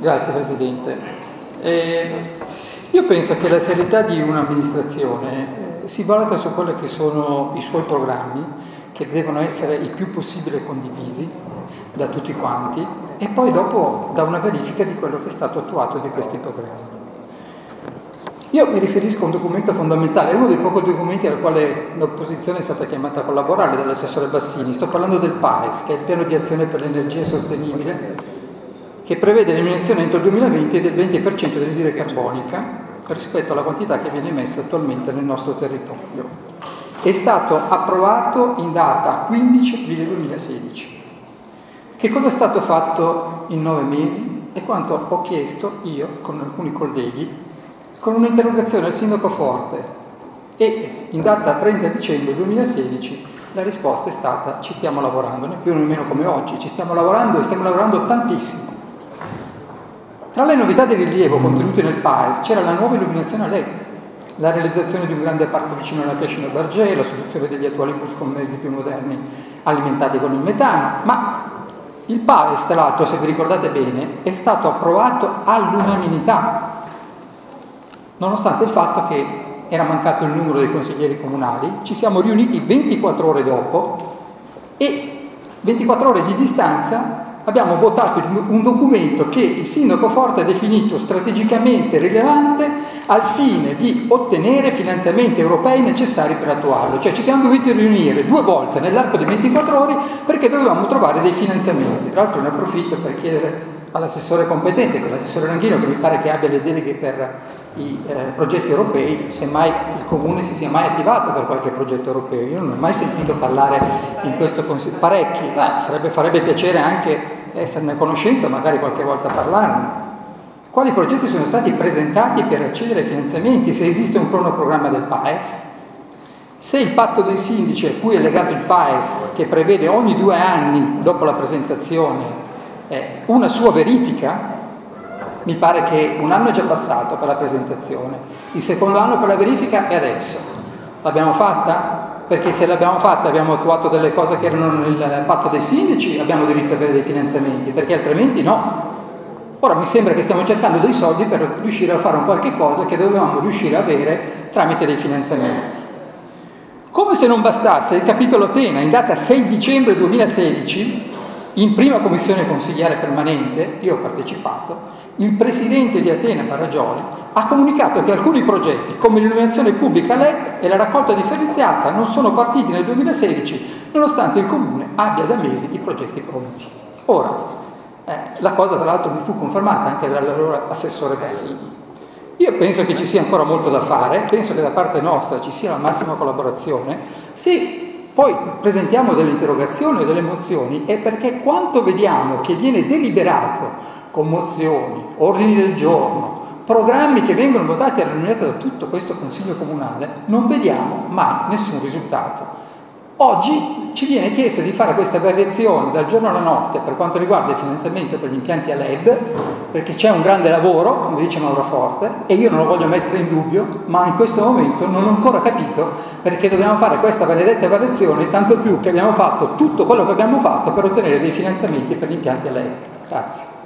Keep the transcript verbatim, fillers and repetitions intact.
Grazie Presidente. Eh, io penso che la serietà di un'amministrazione eh, si valuta su quelli che sono i suoi programmi, che devono essere il più possibile condivisi da tutti quanti, e poi dopo da una verifica di quello che è stato attuato di questi programmi. Io mi riferisco a un documento fondamentale, è uno dei pochi documenti al quale l'opposizione è stata chiamata a collaborare dall'assessore Bassini. Sto parlando del PAES, che è il piano di azione per l'energia sostenibile, che prevede l'eliminazione entro il duemilaventi del venti per cento dell'anidride carbonica rispetto alla quantità che viene emessa attualmente nel nostro territorio. È stato approvato in data quindici aprile duemilasedici. Che cosa è stato fatto in nove mesi? E quanto ho chiesto io con alcuni colleghi con un'interrogazione al Sindaco Forte, e in data trenta dicembre duemilasedici la risposta è stata: ci stiamo lavorando, né più né meno come oggi, ci stiamo lavorando e stiamo lavorando tantissimo. Tra le novità di rilievo contenute nel PAES c'era la nuova illuminazione a L E D, la realizzazione di un grande parco vicino alla Cascina Bargè, la soluzione degli attuali bus con mezzi più moderni alimentati con il metano, ma il PAES, tra l'altro, se vi ricordate bene, è stato approvato all'unanimità, nonostante il fatto che era mancato il numero dei consiglieri comunali. Ci siamo riuniti ventiquattro ore dopo e ventiquattro ore di distanza abbiamo votato un documento che il Sindaco Forte ha definito strategicamente rilevante al fine di ottenere finanziamenti europei necessari per attuarlo. Cioè ci siamo dovuti riunire due volte nell'arco di ventiquattro ore perché dovevamo trovare dei finanziamenti. Tra l'altro ne approfitto per chiedere all'assessore competente, che è l'assessore Ranghino, che mi pare che abbia le deleghe per i eh, progetti europei, se mai il Comune si sia mai attivato per qualche progetto europeo. Io non ho mai sentito parlare in questo consiglio, parecchi, ma sarebbe, farebbe piacere anche esserne a conoscenza, magari qualche volta parlarne. Quali progetti sono stati presentati per accedere ai finanziamenti, se esiste un cronoprogramma del PAES, se il patto dei sindaci a cui è legato il PAES, che prevede ogni due anni dopo la presentazione eh, una sua verifica. Mi pare che un anno è già passato per la presentazione, il secondo anno per la verifica è adesso. L'abbiamo fatta? Perché se l'abbiamo fatta abbiamo attuato delle cose che erano nel patto dei sindaci, abbiamo diritto ad avere dei finanziamenti, perché altrimenti no. Ora mi sembra che stiamo cercando dei soldi per riuscire a fare un qualche cosa che dovevamo riuscire a avere tramite dei finanziamenti. Come se non bastasse, il capitolo Atena, in data sei dicembre duemilasedici, in prima commissione consigliare permanente, io ho partecipato, il presidente di Atena Barragioli ha comunicato che alcuni progetti, come l'illuminazione pubblica L E D e la raccolta differenziata, non sono partiti nel duemilasedici, nonostante il Comune abbia da mesi i progetti pronti. Ora, eh, la cosa tra l'altro mi fu confermata anche dall'allora assessore Bassini. Io penso che ci sia ancora molto da fare, penso che da parte nostra ci sia la massima collaborazione. Se poi presentiamo delle interrogazioni o delle mozioni è perché quanto vediamo che viene deliberato con mozioni, ordini del giorno, programmi che vengono votati all'unanimità da tutto questo Consiglio Comunale, non vediamo mai nessun risultato. Oggi ci viene chiesto di fare questa variazione dal giorno alla notte per quanto riguarda il finanziamento per gli impianti a L E D, perché c'è un grande lavoro, come dice Mauro Forte, e io non lo voglio mettere in dubbio, ma in questo momento non ho ancora capito perché dobbiamo fare questa benedetta variazione, tanto più che abbiamo fatto tutto quello che abbiamo fatto per ottenere dei finanziamenti per gli impianti a L E D. Grazie.